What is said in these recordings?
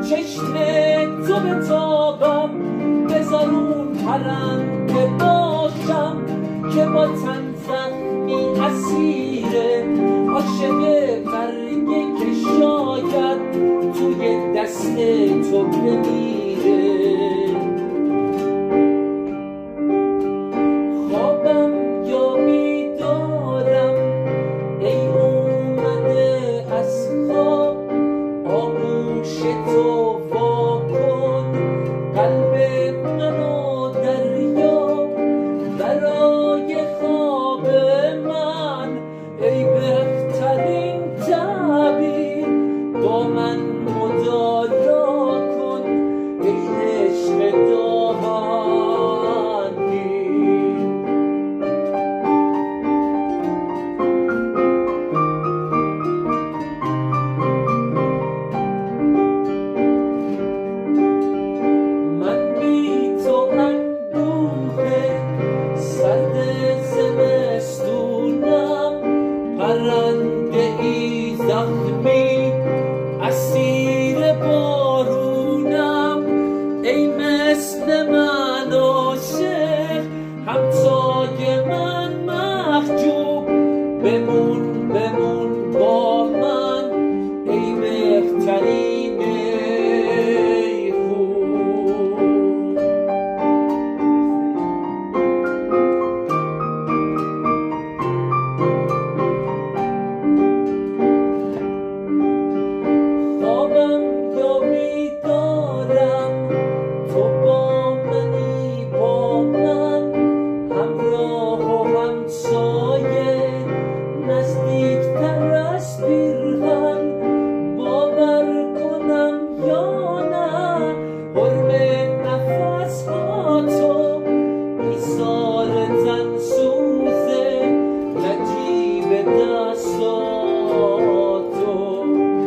چشم تو بتابم، بذار اون پرنده باشم که با تن زخمی اسیره، عاشق برگه که شاید توی دست تو بمیره. خوابم یا بیدارم ای اومده از خواب، آغوش تو وا کن قلب منو دریا، برای خواب من ای بهترین تعبیر، با من مدارا کن ای عشق دامنگیر. من بی تو اندوه سرد زمستونم، پرنده ای زخمی اسیر بارونم، ای مثل من عاشق همتای من محجوب، بمون بمون با من ای بهترین خوب. خوابم یا بیدارم تو با منی، با من همراه و همسایه، نزدیکتر از پیرهن، باور کنم یا نه حرم نفس ها تو، ایثار تن سوزه نجیب دستات تو.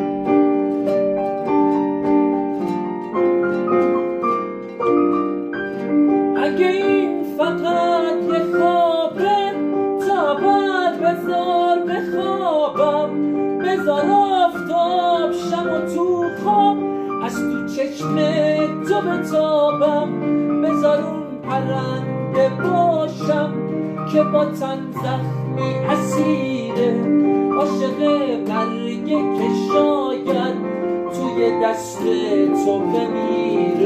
اگه این فقط یه خوابه تا بعد بذار بخوابم، بذار آفتاب شم و تو خواب از تو چشم تو بتابم، بذار اون پرنده باشم که با تن زخمی اسیره، عاشق برگه که شاید توی دست تو بمیره.